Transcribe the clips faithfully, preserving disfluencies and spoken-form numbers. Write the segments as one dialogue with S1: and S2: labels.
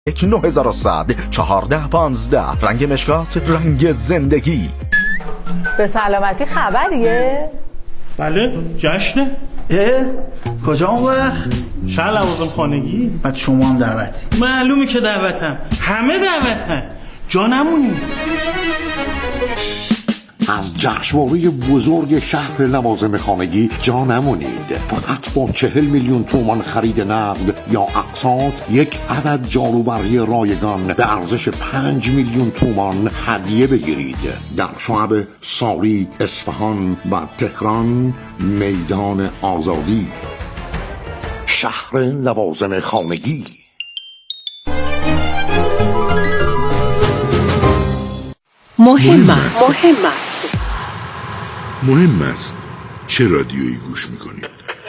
S1: یک نه هزار و صد چهارده پانزده. رنگ مشکات، رنگ زندگی.
S2: به سلامتی خبریه؟
S3: بله جشنه.
S4: اه؟ کجا اون وقت؟
S3: شهر لوازم خانگی.
S4: بعد شما هم دعوتی؟
S3: معلومه که دعوتم، همه دعوتن، جا نمونی.
S5: از جشنواره بزرگ شهر لوازم خانگی جا نمونید. فقط با چهل میلیون تومان خرید نقد یا اقساط یک عدد جاروبرقی رایگان به ارزش پنج میلیون تومان هدیه بگیرید. در شعب ساری، اصفهان و تهران میدان آزادی. شهر لوازم خانگی.
S6: مهم است. مهم است.
S7: مهم است چه رادیویی گوش میکنید؟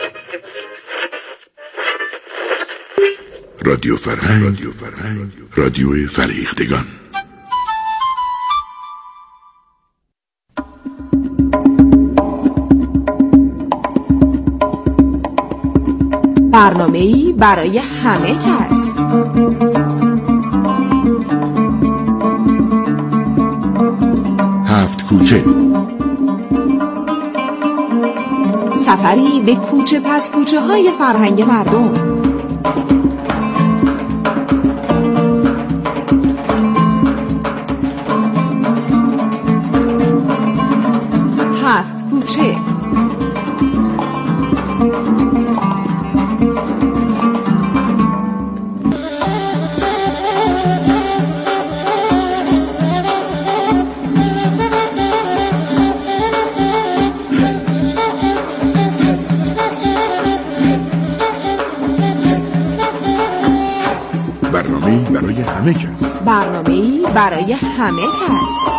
S7: رادیو فرهنگ، رادیو فرهنگ، رادیو فرهیختگان.
S6: برنامه‌ای برای همه کس.
S7: هفت کوچه.
S6: سفری به کوچه پس کوچه های فرهنگ مردم. هفت کوچه.
S7: برای همه کس.
S6: برنامه‌ای برای همه کس.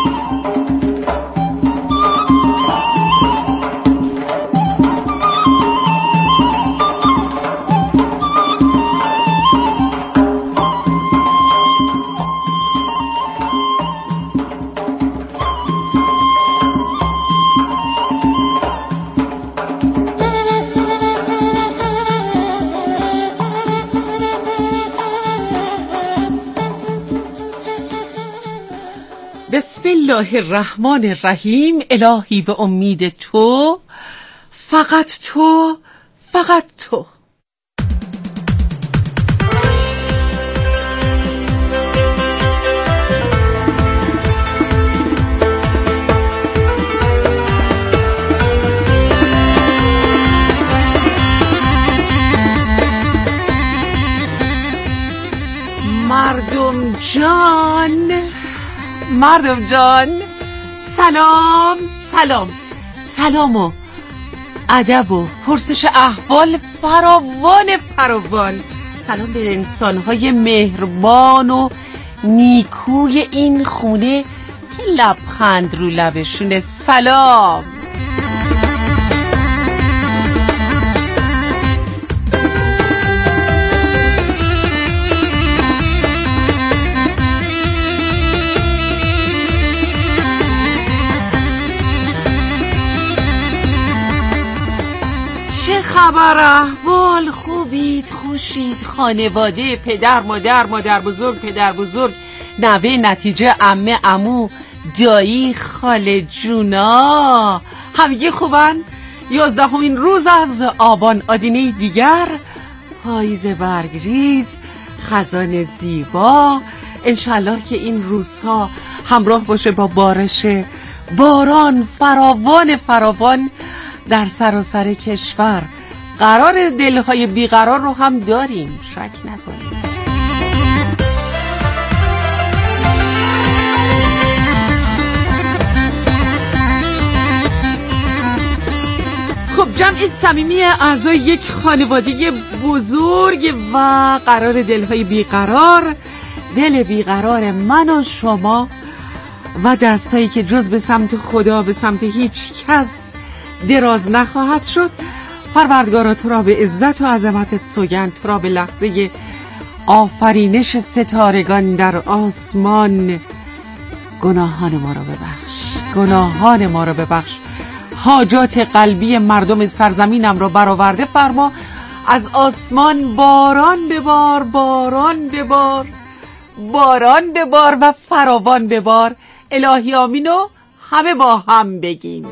S8: بسم الله الرحمن الرحیم. الهی به امید تو، فقط تو، فقط تو. مردم جان، مردم جان، سلام سلام سلام و ادب و پرسش احوال فراوان فراوان. سلام به انسان‌های مهربان و نیکوی این خونه که لبخند رو لبشونه. سلام. چه خبر احوال؟ خوبید؟ خوشید؟ خانواده، پدر مادر، مادر بزرگ، پدر بزرگ، نوه، نتیجه، عمه، عمو، دایی، خاله جونا همگی خوبن؟ یازدهمین روز از آبان، آدینه دیگر، پاییز برگریز، خزان زیبا. انشالله که این روزها همراه باشه با بارش باران فراوان فراوان در سراسر کشور. قرار دلهای بیقرار رو هم داریم، شک نکنیم. خب جمع صمیمی اعضای یک خانواده بزرگ و قرار دلهای بیقرار، دل بیقرار من و شما و دستایی که جز به سمت خدا به سمت هیچ کس دراز نخواهد شد. پروردگارا تو را به عزت و عظمتت سوگند، تو را به لحظه آفرینش ستارگان در آسمان گناهان ما را ببخش، گناهان ما را ببخش، حاجات قلبی مردم سرزمینم را برآورده فرما. از آسمان باران ببار، باران ببار، باران ببار و فراوان ببار. الهی آمین و همه با هم بگیم.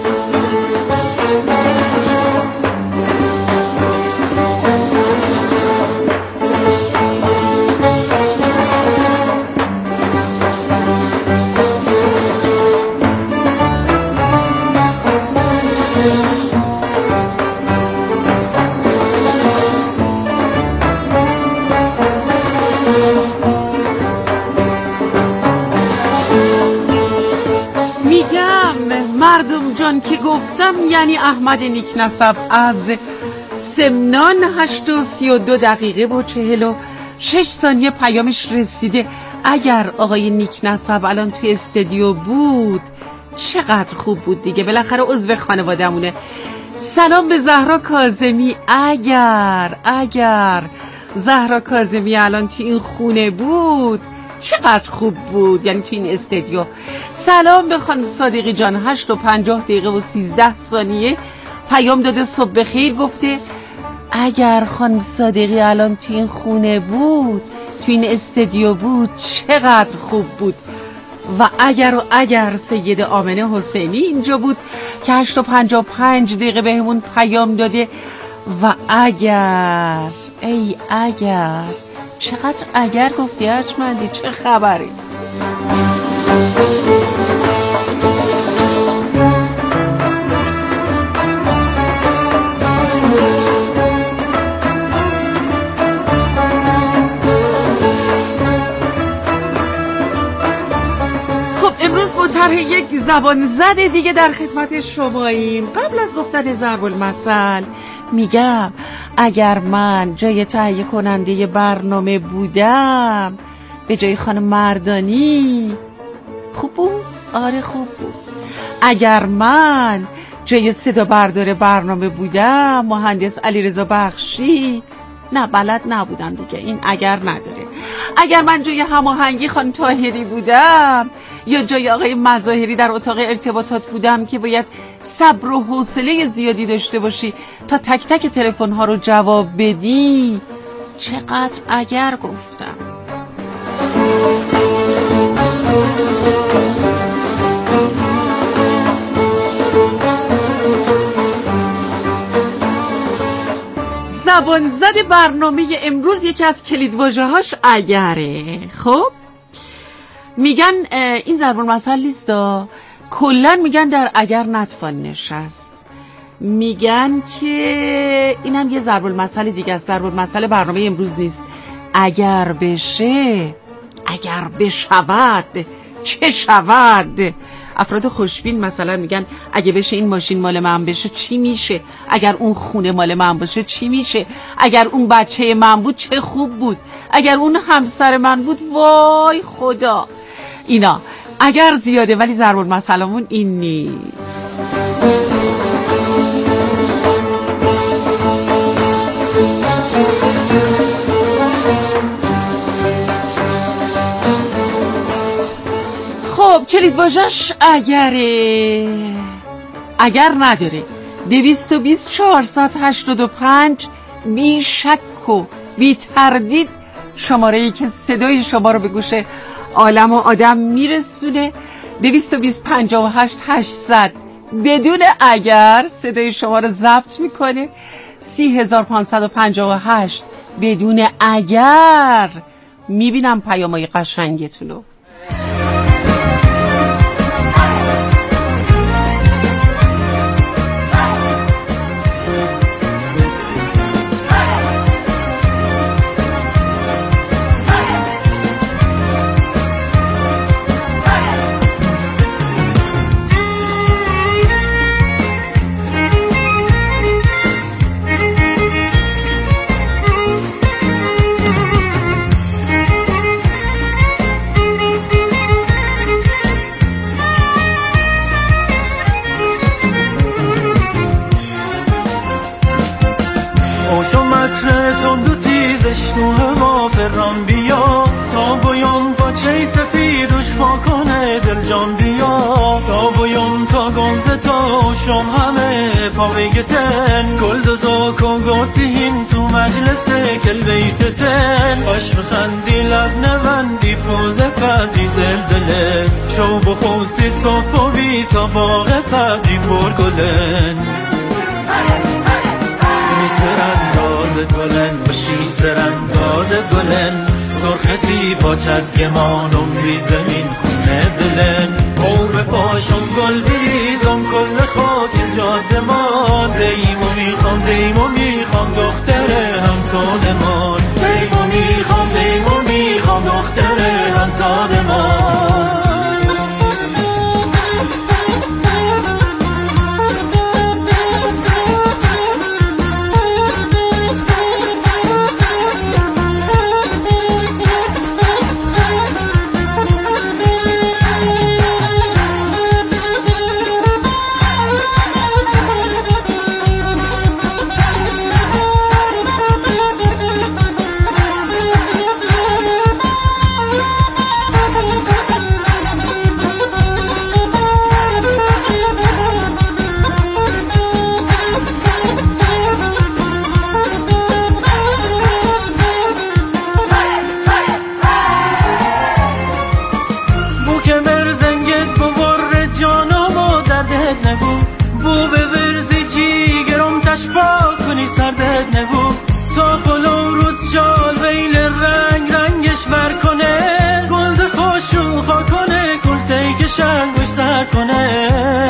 S8: مردم جان که گفتم یعنی احمد نیک نسب از سمنان هشت و سی و دو دقیقه و چهل و شش ثانیه پیامش رسیده. اگر آقای نیک نسب الان توی استودیو بود چقدر خوب بود دیگه، بالاخره عضو خانواده‌مونه. سلام به زهرا کاظمی. اگر اگر زهرا کاظمی الان توی این خونه بود چقدر خوب بود، یعنی تو این استودیو. سلام به خانم صادقی جان. هشت و پنجاه دقیقه و سیزده ثانیه پیام داده صبح بخیر، گفته اگر خانم صادقی الان تو این خونه بود، تو این استودیو بود چقدر خوب بود. و اگر و اگر سید آمنه حسینی اینجا بود که هشت و پنجاه و پنج دقیقه بهمون پیام داده. و اگر ای اگر چقدر اگر گفتی ارجمندی، چه خبری؟ خب امروز با طرح یک زبان زده دیگه در خدمت شماییم. قبل از گفتن ضرب المثل میگم اگر من جای تهیه کننده برنامه بودم به جای خانم مردانی خوب بود؟ آره خوب بود. اگر من جای صدا بردار برنامه بودم مهندس علیرضا بخشی، نه بلد نبودم دیگه، این اگر نداره. اگر من جای هماهنگی خانم طاهری بودم یا جای آقای مظاهری در اتاق ارتباطات بودم که باید صبر و حوصله زیادی داشته باشی تا تک تک تلفن ها رو جواب بدی، چقدر اگر گفتم. زبان زد برنامه امروز یکی از کلیدواژه‌هاش اگره. خب میگن این ضرب المثل لیستا کلا میگن در اگر نتوان نشست. میگن که اینم یه ضرب المثل دیگه است. ضرب المثل برنامه امروز نیست. اگر بشه، اگر بشود چه شود. افراد خوشبین مثلا میگن اگه بشه این ماشین مال من بشه چی میشه، اگر اون خونه مال من باشه چی میشه، اگر اون بچه من بود چه خوب بود، اگر اون همسر من بود وای خدا. اینا اگر زیاده ولی ضرب المثلمون این نیست. خب کلیدواژه‌اش اگره. اگر نداره دویست و بیست چهارصد و هشتاد و پنج بی شک و بی تردید شماره ای که صدای شما رو به گوش عالم و آدم میرسونه. دویست و بیست پنجاه و هشت هشتصد بدون اگر صدای شما رو ضبط میکنه. سی هزار پانصد و پنجاه و هشت بدون اگر. میبینم پیامای قشنگتون رو.
S9: تون دو تیزش نوه ما فرام بیا تا بایان پاچه سفیدش ما کنه دل جان بیا تا بایان تا گنزه تا شم همه پاویگتن گل دوزا کن گوتین تو مجلس کل بیتتن باش بخندی لب نوندی پروز پدری زلزله شو بخوصی صبح و بی تا باغ پدری برگلن می سرندازت گلن باشی سرندازت گلن سرختی با چدگمانم بی زمین خونه دلن او به پاشم گل بریزم کل خاک جاده من دیمو میخوام دیمو میخوام دختر همساده من دیمو میخوام دیمو میخوام دختر همساده من کنه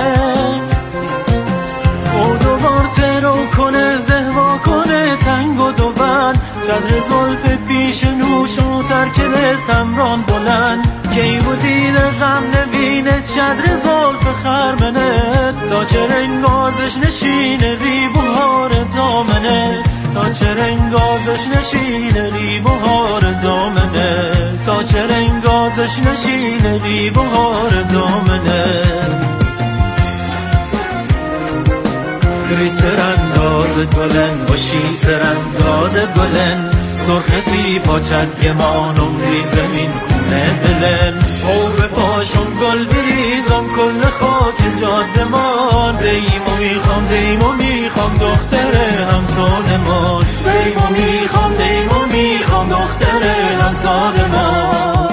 S9: او دوبار ترو کنه زهوا کنه تنگ و دوون جدر زلف پیش نوش و ترکل سمران بلند کی بودید غم نبینه چدر زلف خرمنه تا چه رنگازش نشینه ری بهار دامنه تا چه رنگازش نشینه ری بهار دامنه تا چه رنگازش نشینه ری بهار دامنه ری سرنداز گلن باشی سرنداز گلن سرختی پاچت گمانم ری زمین خونه دلن او به پاشم گل بریزم کل خاک جاده من دیمو میخوام دیمو میخوام دختر همساده من دیمو میخوام دیمو میخوام دختر همساده من.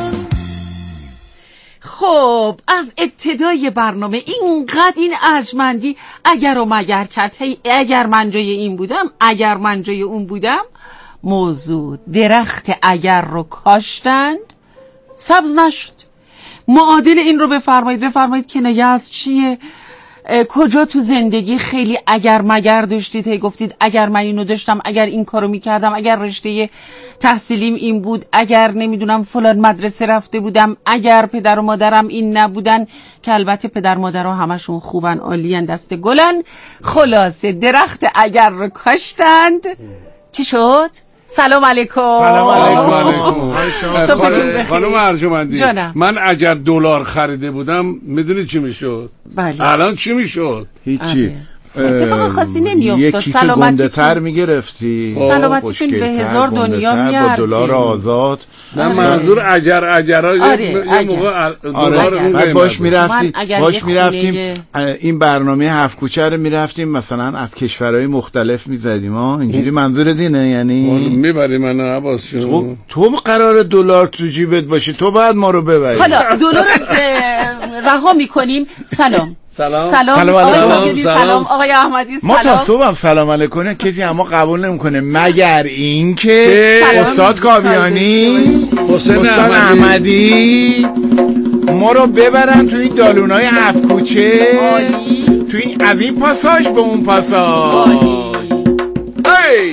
S8: خب از ابتدای برنامه اینقدر این ارجمندی اگر و مگر کرد هی اگر من جای این بودم اگر من جای اون بودم موضوع درخت اگر رو کاشتند سبز نشد. معادل این رو بفرمایید بفرمایید کنایه از چیه؟ کجا تو زندگی خیلی اگر مگر داشتید هی گفتید اگر من اینو داشتم اگر این کارو میکردم اگر رشته تحصیلیم این بود اگر نمیدونم فلان مدرسه رفته بودم اگر پدر و مادرم این نبودن که البته پدر مادرها همشون خوبن عالیان دست گلن. خلاصه درخت اگر رو کاشتند چی شد؟ سلام علیکم.
S10: سلام علیکم.
S8: صبحتون بخیر.
S10: خانم ارجمندی
S8: جانم.
S10: من اگر دلار خریده بودم میدونی چی میشد؟
S8: بله.
S10: الان چی میشد؟
S1: هیچی.
S8: اتفاق خاصی نمیافتاد.
S1: سلامتی تر میگرفتی،
S8: سلامتیتون به هزار دنیا میارزید
S1: با دلار آزاد.
S10: نه منظور اجر اجرای
S8: آره،
S10: یه موقع دلار
S1: اون بعد باش میرفتیم باش میرفتیم
S8: خونه...
S1: این برنامه هفت کوچه رو میرفتیم مثلا از کشورهای مختلف میزدیم ها اینجوری منظور دینه یعنی
S10: میبری منو عباس
S1: تو تو قرار دلار تو جیبت باشه تو بعد ما رو ببری.
S8: حالا دلار رها میکنیم. سلام
S10: سلام
S8: سلام
S1: سلام
S8: آقای سلام آقای احمدی سلام.
S1: ما تا صبحم سلام علیکم کسی اما قبول نمیکنه مگر این که استاد کاویانی استاد احمدی ما رو ببرن تو این دالونای هفت کوچه تو این از این پاساژ به اون پاساژ. ای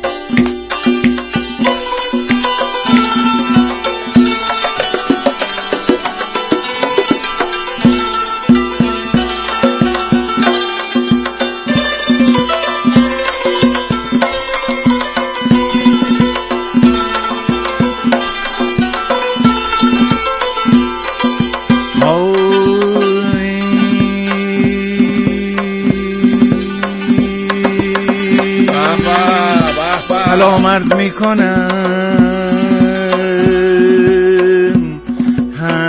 S1: سلام عرض میکنم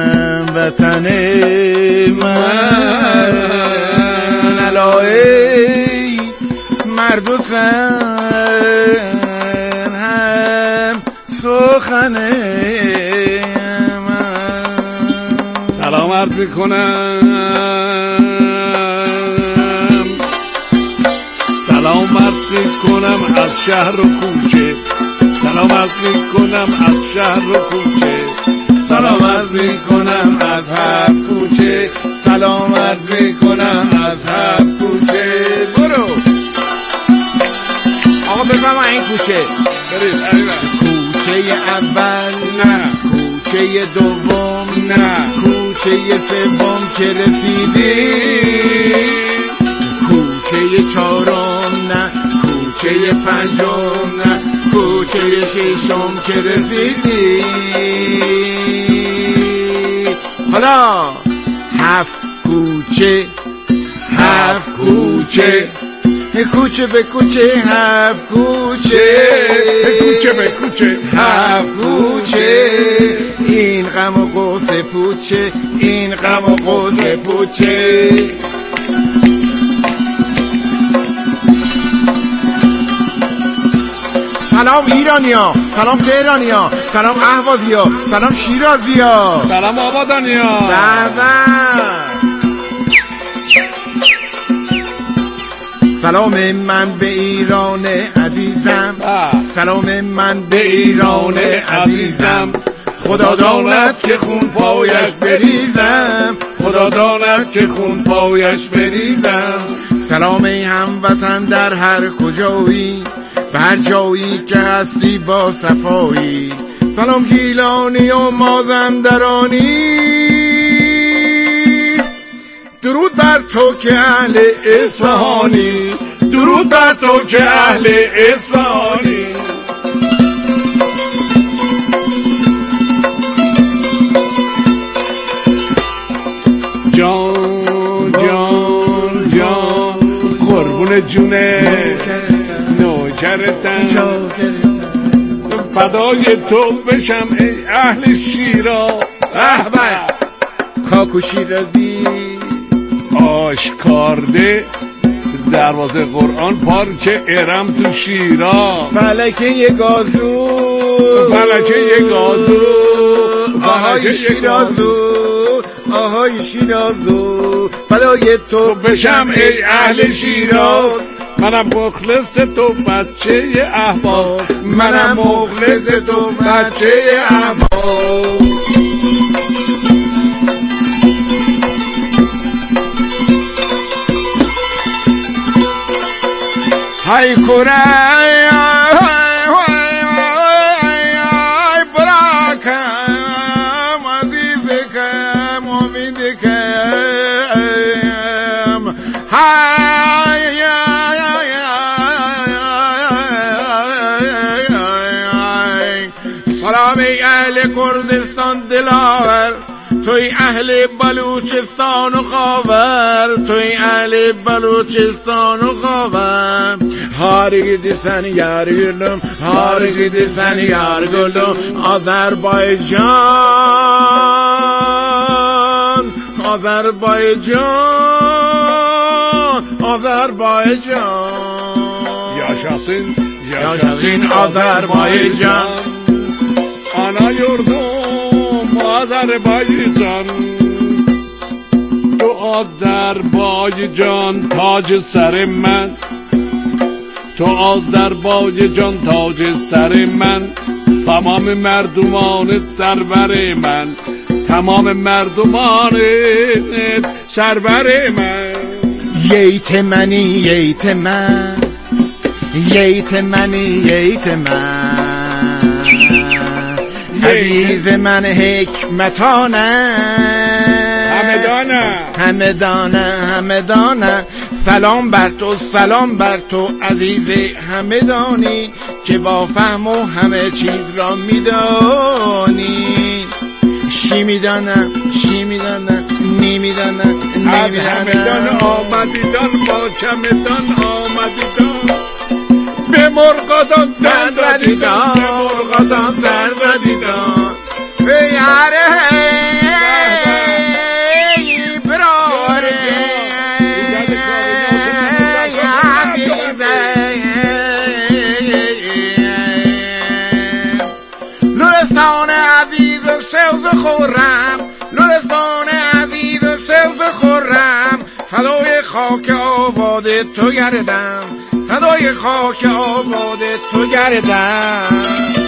S1: هموطن من علایه سخن هم سخن من.
S10: سلام عرض میکنم سلام عرض میکنم از شهر و کوچه سلام عرض میکنم از شهر و کوچه
S1: سلام عرض میکنم از هفت کوچه سلام عرض میکنم از هفت کوچه. برو آقا بفهم این کوچه
S10: برید
S1: کوچه اول
S10: نه
S1: کوچه دوم
S10: نه
S1: کوچه سوم که رسیدی کوچه چهارم نه کوچه پنجم نه کوچه ششم که رسیدی. حالا هفت کوچه هفت کوچه کوچه به کوچه هفت کوچه
S10: کوچه به کوچه
S1: هفت کوچه این غم و غصه پوچه این غم و غصه پوچه. سلام ایرانیا سلام تهرانیا سلام اهوازیا سلام شیرازیا
S10: سلام آبادانیا
S1: بابا سلام من به ایران عزیزم سلام من به ایران عزیزم خدا داند که خون پایش بریزم خدا داند که خون پایش بریزم. سلام ای هموطن در هر کجایی بر جایی که هستی با صفایی سلام گیلانی و مازندرانی درود بر تو که اهل اصفهانی درود بر تو که اهل اصفهانی.
S10: جان جان جان قربون جونه نوکرتم فدای تو بشم ای اهل شیراز.
S1: به به کاکو شیرازی
S10: آشکارده دروازه قرآن پارک ارم تو شیراز
S1: فلکه گازو
S10: فلکه گازو
S1: آهای شیرازو آهای شیرازو فدای تو بشم ای اهل شیراز.
S10: منم مخلص تو بچه احباب
S1: منم مخلص تو بچه احباب. های کوره براکم ادیبکم امیدکم های سلام ای اهل کردستان دلاور توی اهل بلوچستان و خاور توی اهل بلوچستان و خاور هاری دیسن یار گلم هاری دیسن یار گلم آذربایجان آذربایجان آذربایجان
S10: یاشاسین
S1: یاشاسین آذربایجان
S10: آنا یردم آذربایجان تو آذربایجان تاج سر من تو آذربایجان تاج سر من تمام مردمان سرور من تمام مردمان سرور من
S1: ییت منی ییت من ییت منی ییت من عزیز من حکمتانه
S10: همه دانه
S1: همه دانه همه دانه سلام بر تو سلام بر تو عزیز همه دانی که با فهم و همه چیز را میدانی شی میدانم شی میدانم نمیدانم
S10: از همدان آمدیدان با چمدان آمدیدان به مرغادان
S1: زن ردیدان به مرغادان زن ردیدان به یاره براره خاک آباد تو گردم، فدای خاک آباد تو گردم.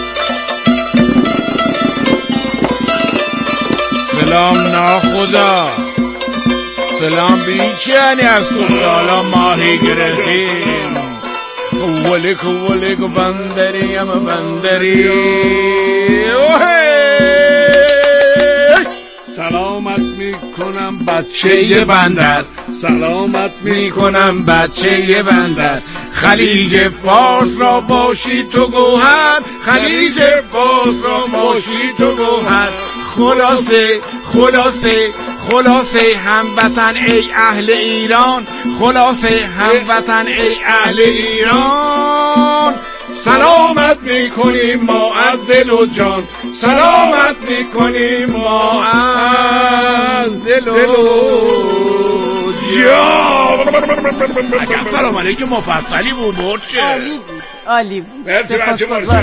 S1: سلام ناخدا، سلام بیچنی از سالا ماهی گرفتیم. ولیکو ولیکو بندری اما بندری.
S10: سلامت میکنم بچه بندر، سلامت میکنم بچه بندر.
S1: خلیج فارس را باشی تو گوهر، خلیج فارس را باشی تو گوهر. خلاصه خلاصه خلاصه هموطن ای اهل ایران، خلاصه هموطن ای اهل ایران. سلامت میکنیم ما از دل و جان، سلامت میکنیم ما از دل و جان. اگر سلام علیکم مفصلی بود مرچه.
S8: عالی بود عالی بود.
S10: مرسی بچه مرسی.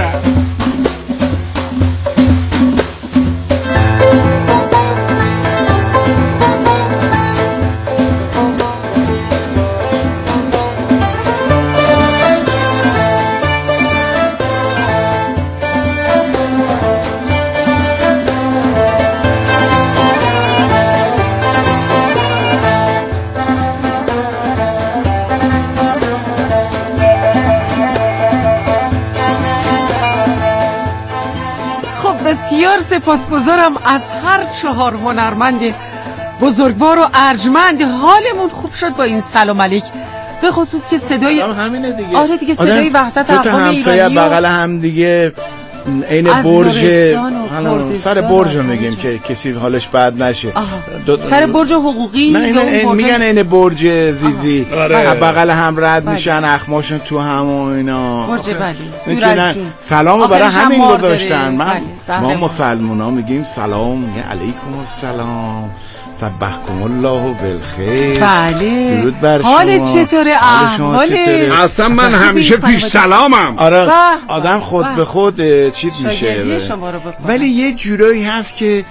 S8: بسیار سپاسگزارم از هر چهار هنرمند بزرگوار و ارجمند. حالمون خوب شد با این سلام علیک، به خصوص که صدای
S1: همینه دیگه.
S8: آره دیگه صدای وحدت اقوام ایرانی
S1: بغل هم دیگه عین برج سر برج رو میگیم که کسی حالش بد نشه.
S8: دو... سر برج حقوقی.
S1: نه اینه برج... میگن عین برج زیزی.
S10: آره.
S1: بغل هم رد
S8: بله.
S1: میشن اخماشون تو هم و اینا.
S8: برج
S1: بله. سلامو برای همین گذاشتن. من
S8: بله.
S1: ما مسلمونا میگیم سلام، میگن علیکم السلام، صبحکم الله بالخیر.
S8: بله.
S1: درود بر شما.
S8: حالت چطوره؟ احوالت؟
S10: اصلا من همیشه پیش سلامم.
S1: آره آدم خود به خود چیز میشه. ولی یه جورایی هست که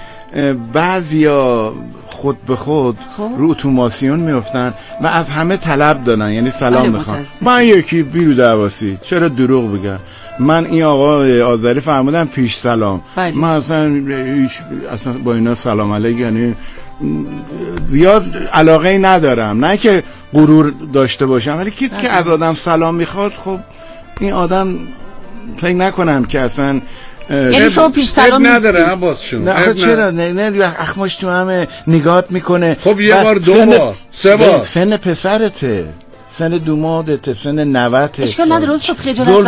S1: بعضیا خود به خود رو اتوماسیون میافتن و از همه طلب دارن، یعنی سلام میخوان. من یکی بیرو دواسی چرا دروغ بگم؟ من این آقا آذری فرمودم پیش سلام.
S8: بله.
S1: من اصلا هیچ اصلا با اینا سلام علیک یعنی زیاد علاقه ای ندارم، نه که غرور داشته باشم، ولی کسی که از آدم سلام میخواد خب این آدم فکر نکنم که اصلا
S8: یعنی شما پیش سلام
S10: نداره عباسشون.
S1: نه آخه چرا نه نه اخماش تو همه نگات میکنه.
S10: خب یه بار دو بار سه بار
S1: سن پسرته، سن دومادته، سن نوته.
S8: اشکال نداره استاد خجالت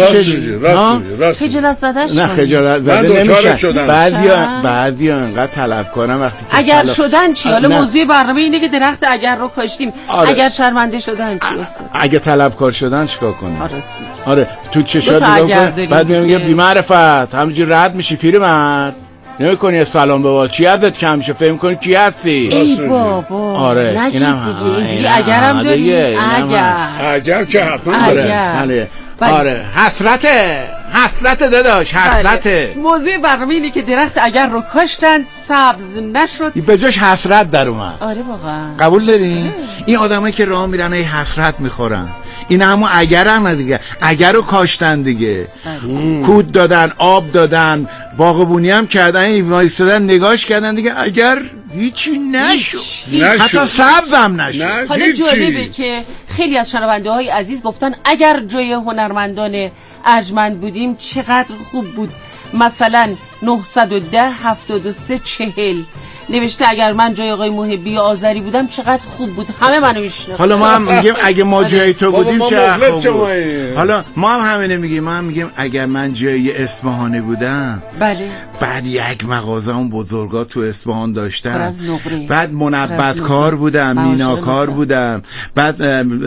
S8: زدهش خجالت زدهش
S1: نه خجالت زده نمیشه. بعضیا بعضیا انقدر طلب کنم وقتی که
S8: اگر شدن چی؟ حالا موضوع برنامه اینه که درخت اگر رو کاشتیم. آره. اگر شرمنده شدن چی استاد؟
S1: اگه طلبکار شدن چیکار کنیم؟
S8: آره
S1: آره تو چشات نگاه کن، بعد میگه بی معرفت همینجوری رد میشی پیرمرد، نمی کنی سلام بابا چی عدد کم شه فهم کنی کی هستی.
S8: ای بابا
S1: آره
S8: نگید دیگه اینجوری اگرم داریم. اگر
S10: اگر که حتما
S1: آره آره حسرته حسرته داداش حسرته.
S8: موضوع برنامه اینه که درخت اگر رو کاشتن سبز نشد
S1: به جاش حسرت در اومد.
S8: آره واقعا
S1: قبول داری؟ این آدمایی که راه میرن ای حسرت میخورن، این همون اگر هم دیگه، اگر رو کاشتن دیگه. کود دادن، آب دادن، باغبونی هم کردن، این وایستادن نگاش کردن دیگه، اگر هیچی نشد حتی سبز هم نشد.
S8: حالا جالبه که خیلی از شنونده های عزیز گفتن اگر جای هنرمندان ارجمند بودیم چقدر خوب بود. مثلا نهصد و ده هفتاد و سه چهل نوشته اگر من جای آقای محبی آذری بودم چقدر خوب بود. همه منو میشناسن.
S1: حالا ما هم میگیم اگه ما جای تو بودیم چقدر خوب بود. حالا ما هم همینه میگیم، ما هم میگیم اگر من جای اصفهانی بودم.
S8: بله.
S1: بعد یک مغازه اون بزرگا تو اصفهان داشتم، بعد منبتکار بودم، میناکار بودم، بعد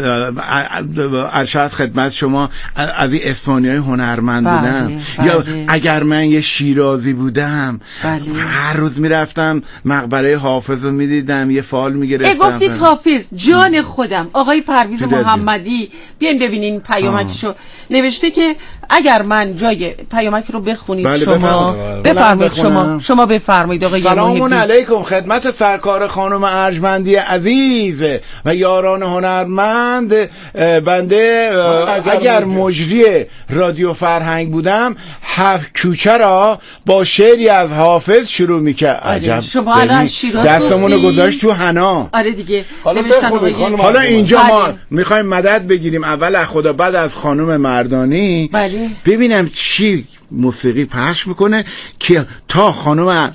S1: ارشد خدمت شما از این اصفهانیای هنرمند بودم. یا اگر من یه شیرازی بودم هر روز میرفتم مقبره حافظ رو میدیدم یه فال میگرفتم.
S8: گفتید حافظ جان خودم آقای پرویز محمدی، بیاین ببینین پیامکشو نوشته که اگر من جای پیامک رو بخونید
S1: بله
S8: شما بفرمایید. شما شما بفرمایید آقای
S1: سلام علیکم خدمت سرکار خانم ارجمندی عزیز و یاران هنرمند. بنده اگر مجری رادیو فرهنگ بودم هفت کوچه را با شعری از حافظ شروع میکرد. عجب
S8: شما الان شیراز
S1: دستمونو گذاشت تو حنا.
S8: آره دیگه.
S1: حالا, حالا اینجا ما میخوایم مدد بگیریم، اول از خدا بعد از خانم مردانی.
S8: بله.
S1: ببینم چی موسیقی پخش میکنه که تا خانم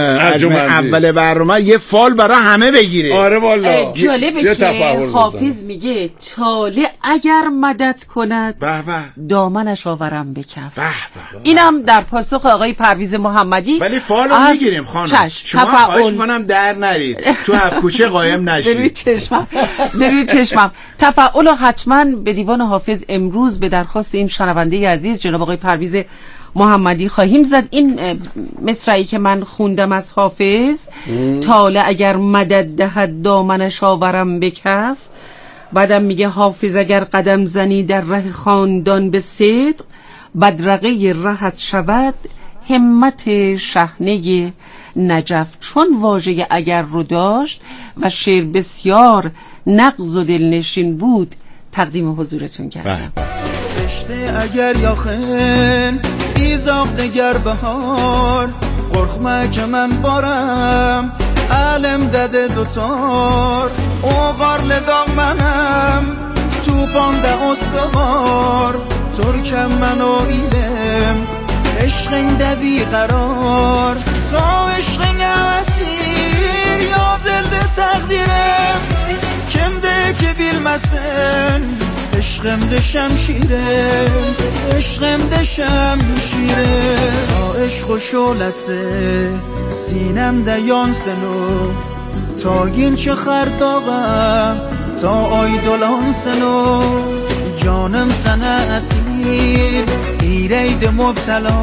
S1: اول برنامه یه فال برای همه بگیره.
S10: آره والا
S8: جالبه که حافظ میگه تاله اگر مدد کند
S1: به به
S8: دامنش آورم به کف. اینم در پاسخ آقای پرویز محمدی.
S1: ولی فالو میگیریم خانم.
S8: چش.
S1: شما خواهش کنم در نرید تو هفت کوچه قایم نشید.
S8: بروی چشمم بروی چشمم تفاعل حتما به دیوان حافظ امروز به درخواست این شنونده عزیز جناب آقای پرویز محمدی خواهیم زد. این مصرعی که من خوندم از حافظ، تاله اگر مدد دهد دامنش آورم به کف، بعدم میگه حافظ اگر قدم زنی در ره خاندان به صدق، بدرقه رهت شود همت شحنه نجف. چون واژه اگر رو داشت و شعر بسیار نغز و دلنشین بود تقدیم حضورتون کردم.
S9: رشته اگر یاخن ایزاق دگر بهار، قرخمه که من بارم علم دده دوتار، او غار لدام منم توپان ده استوار، ترکم منو ایلم عشقین ده بیقرار، تا عشقین اسیر یا زلده تقدیرم کم ده که بیلمسن عشقم ده شمشیره، عشقم ده شمشیره، تا عشق و شولسه سینم ده یانسنو، تا گین چه خرداغم تا آیدولان سنو، جانم سنه اسیر ایره ده مبتلا،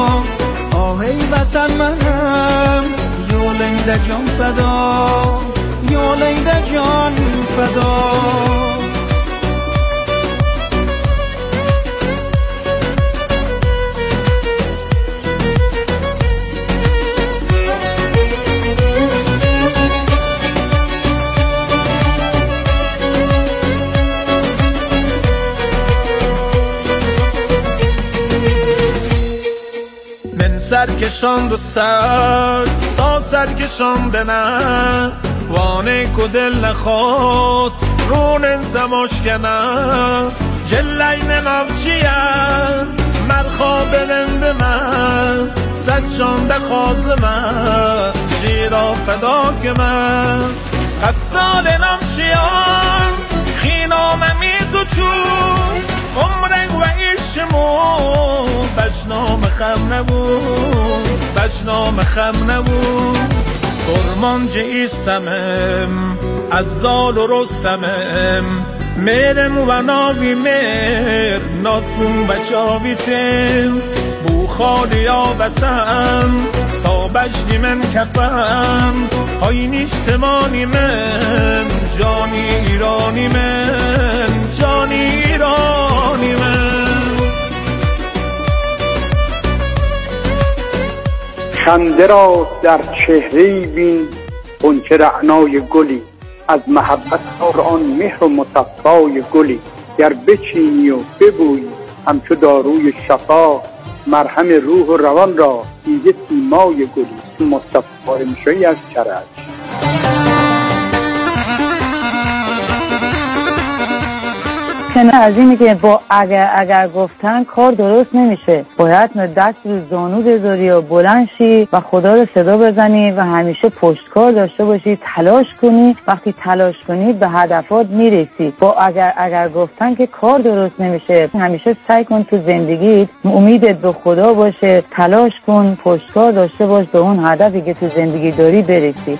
S9: آهی وطن منم یولین ده جان فدا، یولین ده جان فدا. سرکشان دو سر سا سرکشان به من وانه کدل نخواست رون زماش کنم جلین نمچیم مرخا بلن به من سجان بخواز من جیرا فدا که من قفزال نمچیم خینا ممی تو چون عمرک و ایشمو بجنام خم نبود، بجنام خم نبود، فرمان جیستمم از زال و رستمم میرم و ناوی میر نازمون بچاویتم بو خالی آبتم تا بجنی من کفم های نیشتمانی من جانی ایرانی من جانی ایرانی من.
S11: خنده را در چهره‌ای بین غنچه رعنای گلی، از محبت دار آن مهر و مصفای گلی، گر بچینی و ببویی همچو داروی شفا، مرهم روح و روان را دیده سیمای گلی، مصطفی میشوی از چرچ.
S2: کنه از اینی که با اگر اگر گفتن کار درست نمیشه، باید دست رو زانو بذاری و بلند شی و خدا رو صدا بزنی و همیشه پشتکار داشته باشی، تلاش کنی. وقتی تلاش کنی به هدفات میرسی. با اگر اگر گفتن که کار درست نمیشه. همیشه سعی کن تو زندگیت امیدت به خدا باشه، تلاش کن، پشتکار داشته باش، به اون هدفی که تو زندگی داری برسی.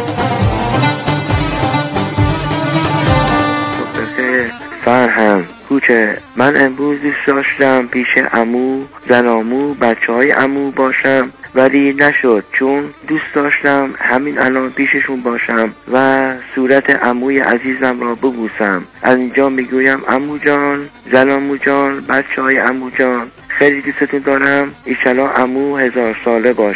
S12: فرهنگ کوچه. من امروز دوست داشتم پیش عمو، زنامو، بچه های عمو باشم ولی نشد، چون دوست داشتم همین الان پیششون باشم و صورت عموی عزیزم را ببوسم. از اینجا میگویم عمو جان، زنامو جان، بچه های عمو جان، خیلی دوستتون دارم. ایشالا عمو هزار ساله باش.